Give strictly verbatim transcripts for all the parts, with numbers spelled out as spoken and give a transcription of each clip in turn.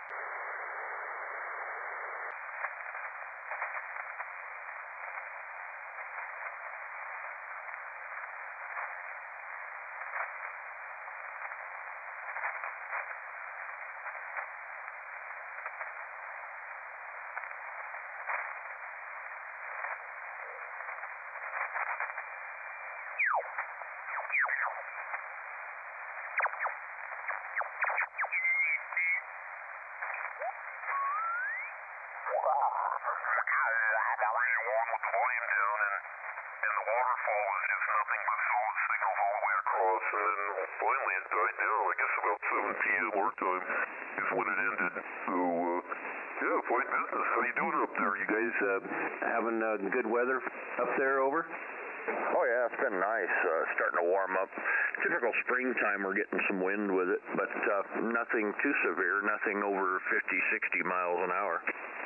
Finally, it died down. I guess about seven p m our time is when it ended. So, uh, yeah, fine business. How you doing up there? You guys uh, having uh, good weather up there, over? Oh, yeah, it's been nice. Uh, starting to warm up. Typical springtime, we're getting some wind with it, but uh, nothing too severe, nothing over fifty, sixty miles an hour.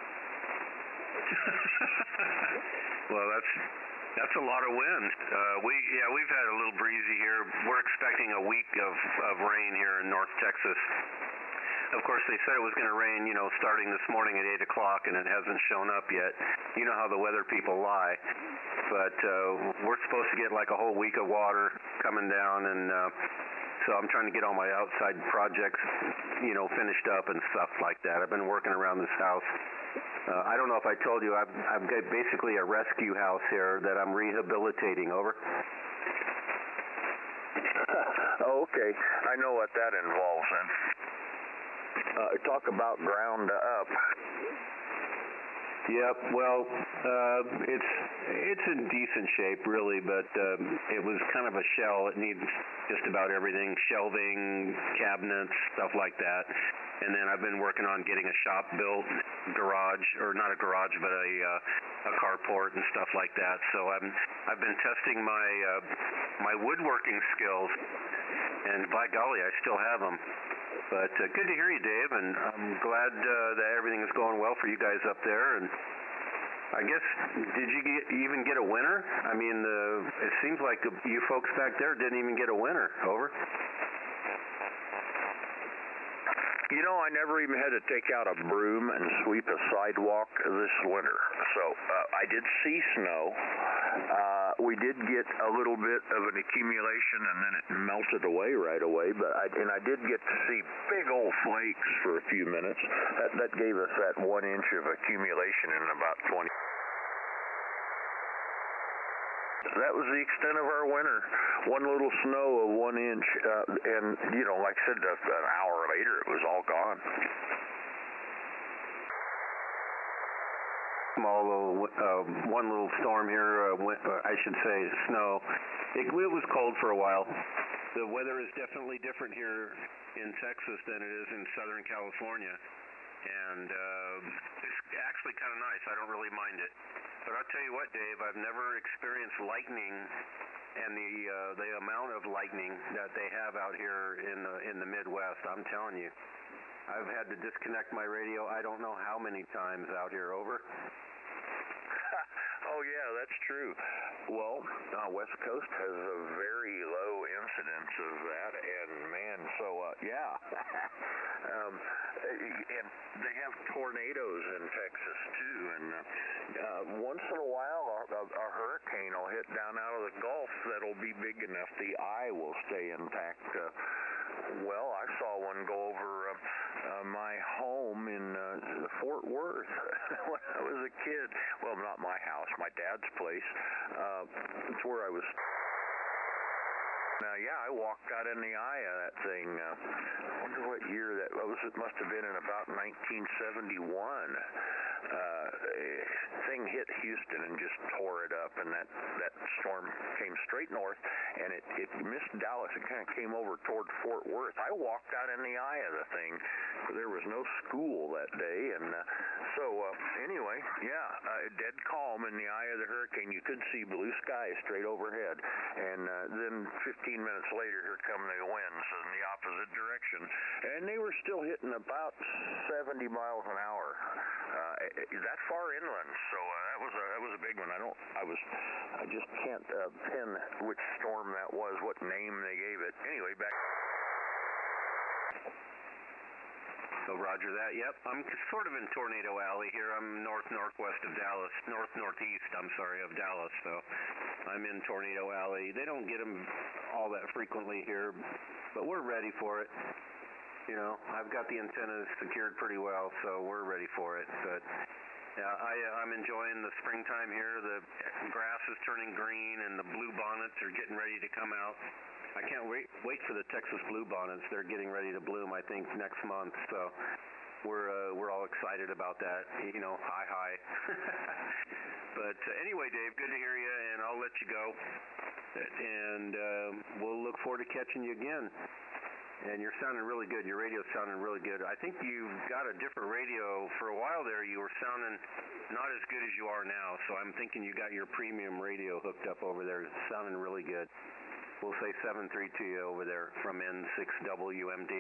Well, that's... That's a lot of wind. Uh, we yeah, we've had a little breezy here. We're expecting a week of, of rain here in North Texas. Of course, they said it was going to rain, you know, starting this morning at eight o'clock, and it hasn't shown up yet. You know how the weather people lie. But uh, we're supposed to get like a whole week of water coming down, and uh, so I'm trying to get all my outside projects, you know, finished up and stuff like that. I've been working around this house. Uh, I don't know if I told you, I've, I've got basically a rescue house here that I'm rehabilitating, over. Oh, okay. I know what that involves then. Uh, talk about ground up. Yep, well, uh, it's it's in decent shape, really, but um, it was kind of a shell. It needs just about everything, shelving, cabinets, stuff like that. And then I've been working on getting a shop built, garage, or not a garage, but a uh, a carport and stuff like that. So I'm I've been testing my uh, my woodworking skills, and by golly, I still have them. But uh, good to hear you, Dave, and I'm glad uh, that everything is going well for you guys up there. And I guess, did you get, even get a winner? I mean, uh, it seems like you folks back there didn't even get a winner, over. You know, I never even had to take out a broom and sweep a sidewalk this winter. So uh, I did see snow. Uh, we did get a little bit of an accumulation, and then it melted away right away. But I, and I did get to see big old flakes for a few minutes. That, that gave us that one inch of accumulation in about twenty. That was the extent of our winter. One little snow of one inch, uh, and, you know, like I said, an hour later, it was all gone. Small little, uh, one little storm here, uh, went, uh, I should say snow. It, it was cold for a while. The weather is definitely different here in Texas than it is in Southern California. And uh, it's actually kind of nice. I don't really mind it. But I'll tell you what, Dave, I've never experienced lightning and the uh, the amount of lightning that they have out here in the, in the Midwest. I'm telling you. I've had to disconnect my radio I don't know how many times out here, over. Oh, yeah, that's true. Well, uh, West Coast has a very low incidence of that, and, man, so, uh, yeah. um, and they have tornadoes in Texas, too, and uh, uh, once in a while a, a, a hurricane will hit down out of the Gulf that'll be big enough the eye will stay intact. Uh, well, I saw one go over uh, uh, my home in uh, Fort Worth when I was a kid. Well, not my house, my dad's place. Uh, it's where I was. Now, yeah, I walked out in the eye of that thing. Uh, I wonder what year that was. It must have been in about nineteen seventy-one. Uh, thing hit Houston and just tore it up, and that, that storm came straight north, and it, it missed Dallas. It kind of came over toward Fort Worth. I walked out in the eye of the thing. There was no school that day, and uh, so uh, anyway, yeah, uh, dead calm in the eye of the hurricane. You could see blue sky straight overhead, and uh, then fifteen minutes later, here come the winds in the opposite direction, and they were still hitting about seventy miles an hour. Uh, that far inland, so uh, that was a that was a big one. I don't, I was, I just can't uh, pin which storm that was, what name they gave it. Anyway, back. Oh, roger that. Yep, I'm sort of in Tornado Alley here. I'm north-northwest of Dallas, north-northeast, I'm sorry, of Dallas, so I'm in Tornado Alley. They don't get them all that frequently here, but we're ready for it. You know, I've got the antennas secured pretty well, so we're ready for it. But yeah, I, I'm enjoying the springtime here. The grass is turning green, and the blue bonnets are getting ready to come out. I can't wait wait for the Texas blue bonnets. They're getting ready to bloom, I think, next month. So we're uh, we're all excited about that. You know, hi hi. But uh, anyway, Dave, good to hear you, and I'll let you go. And uh, we'll look forward to catching you again. And you're sounding really good. Your radio's sounding really good. I think you've got a different radio. For a while there, you were sounding not as good as you are now. So I'm thinking you got your premium radio hooked up over there. It's sounding really good. We'll say seven three to you over there from N six W M D.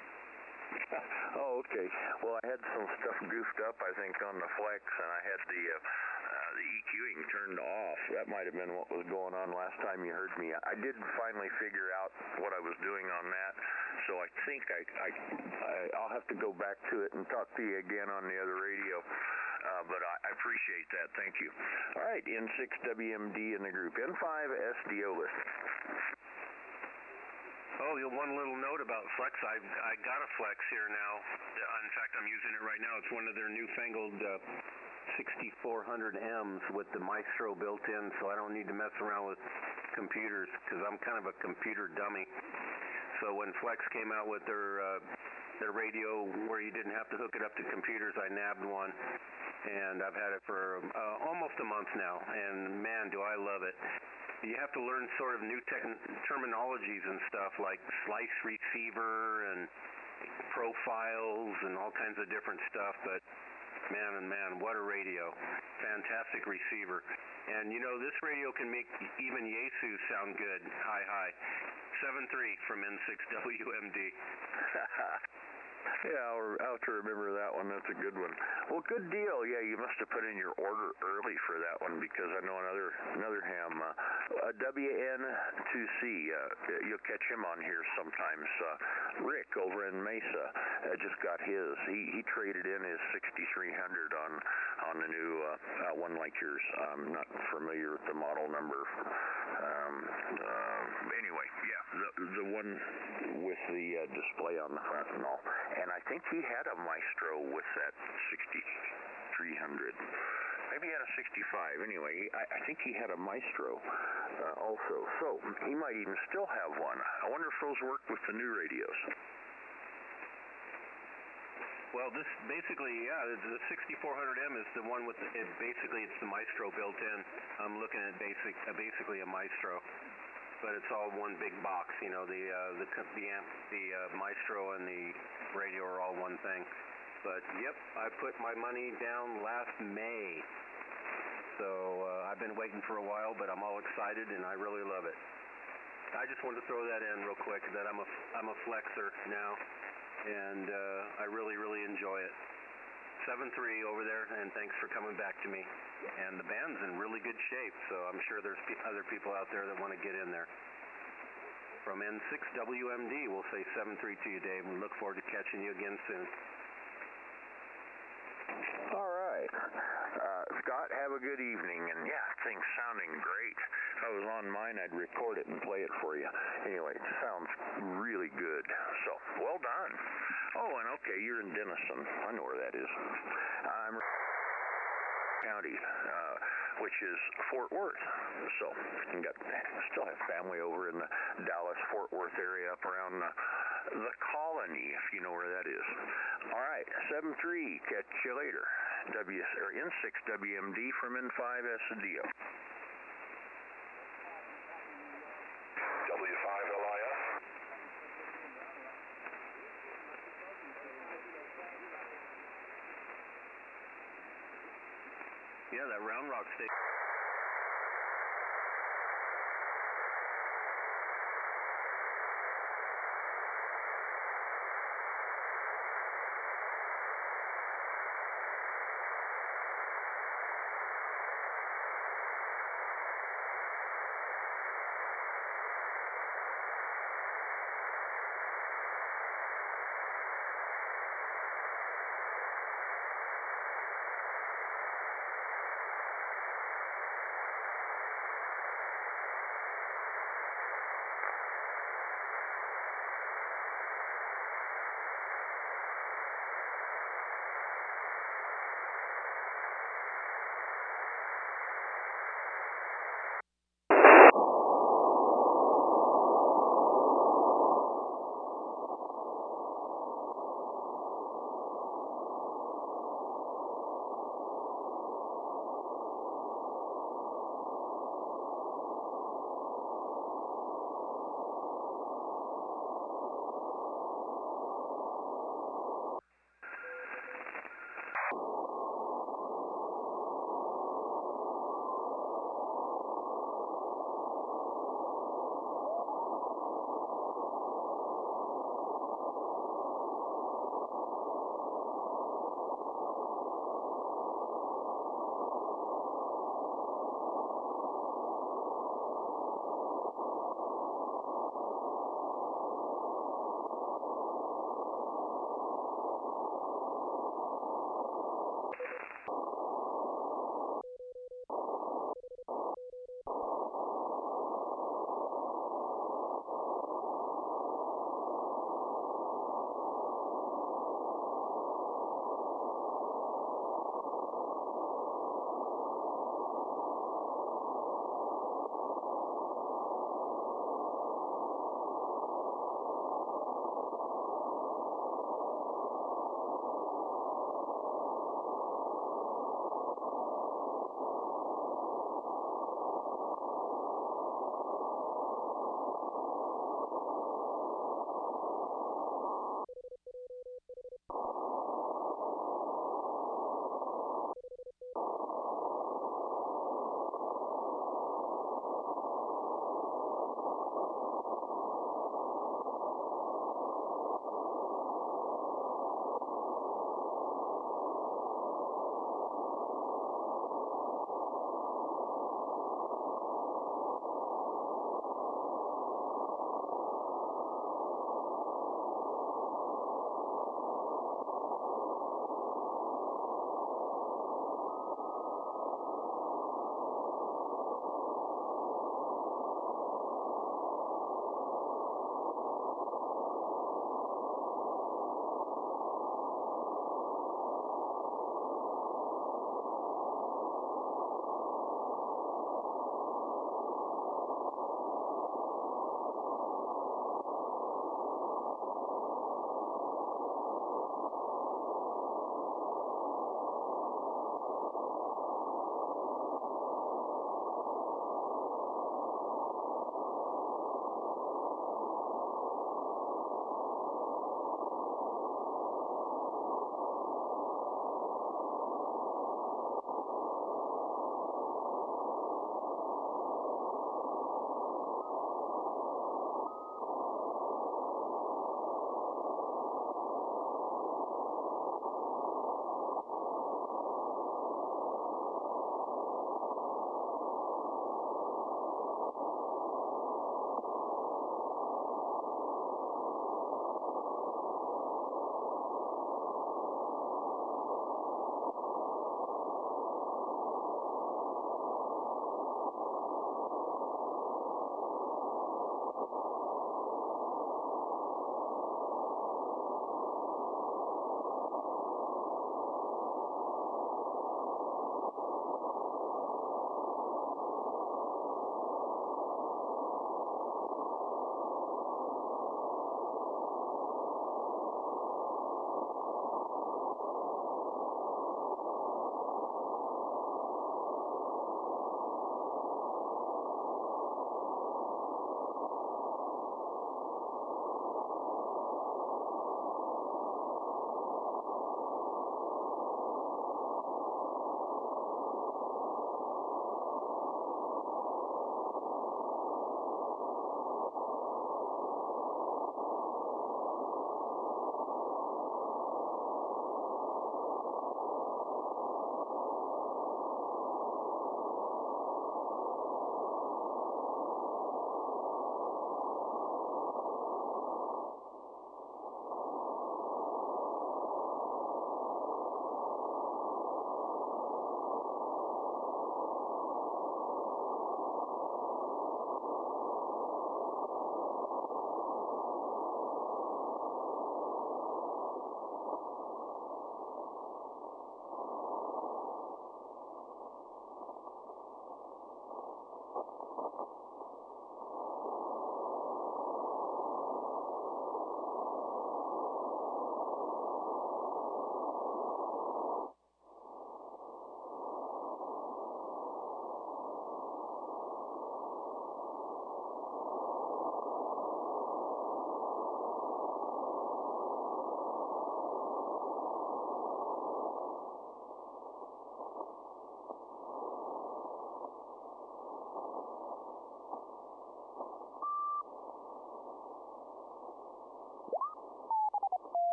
Oh, okay. Well, I had some stuff goofed up, I think, on the flex, and I had the uh, uh, the EQing turned off. That might have been what was going on last time you heard me. I did finally figure out what I was doing on that, so I think I, I, I I'll have to go back to it and talk to you again on the other radio. Uh, but I, I appreciate that. Thank you. All right, N six W M D in the group. N five S D O list. Oh, one little note about Flex. I I got a Flex here now. In fact, I'm using it right now. It's one of their newfangled uh, sixty-four hundred M's with the Maestro built in, so I don't need to mess around with computers because I'm kind of a computer dummy. So when Flex came out with their uh, their radio where you didn't have to hook it up to computers, I nabbed one, and I've had it for uh, almost a month now, and man, do I love it. You have to learn sort of new tech- terminologies and stuff like slice receiver and profiles and all kinds of different stuff, but man and man, what a radio. Fantastic receiver. And you know, this radio can make even Yaesu sound good. Hi, hi. seven three from N six W M D. Yeah, I'll, I'll have to remember that one. That's a good one. Well, good deal. Yeah, you must have put in your order early for that one because I know another another ham, uh, W N two C. Uh, you'll catch him on here sometimes. Uh, Rick over in Mesa uh, just got his. He he traded in his sixty-three hundred on on the new uh, uh, one like yours. I'm not familiar with the model number. Um, uh, anyway, yeah, the the one with the uh, display on the front and all. And I think he had a Maestro with that sixty-three hundred. Maybe he had a sixty-five. Anyway, I, I think he had a Maestro uh, also. So he might even still have one. I wonder if those work with the new radios. Well, this basically, yeah, the sixty-four hundred M is the one with the, it, basically it's the Maestro built in. I'm looking at basic, uh, basically a Maestro. But it's all one big box, you know. The uh, the the amp, the uh, Maestro and the radio are all one thing. But yep, I put my money down last May, so uh, I've been waiting for a while, but I'm all excited and I really love it. I just wanted to throw that in real quick that I'm a I'm a flexer now, and uh, I really really enjoy it. seven three over there, and thanks for coming back to me. And the band's in really good shape, so I'm sure there's pe- other people out there that want to get in there. From N six W M D, we'll say seven three to you, Dave, and look forward to catching you again soon. All right. Uh, Scott, have a good evening. And yeah, thing's sounding great. If I was on mine, I'd record it and play it for you. Anyway, it sounds really good. So, well done. Oh, and okay, you're in Denison. I know where that is. I'm County, uh, which is Fort Worth. So, I got still have family over in the Dallas-Fort Worth area up around the, the Colony, if you know where that is. All right, seven three, catch you later. W or N six W M D from N five S D O. W five L I S. Yeah, that Round Rock station.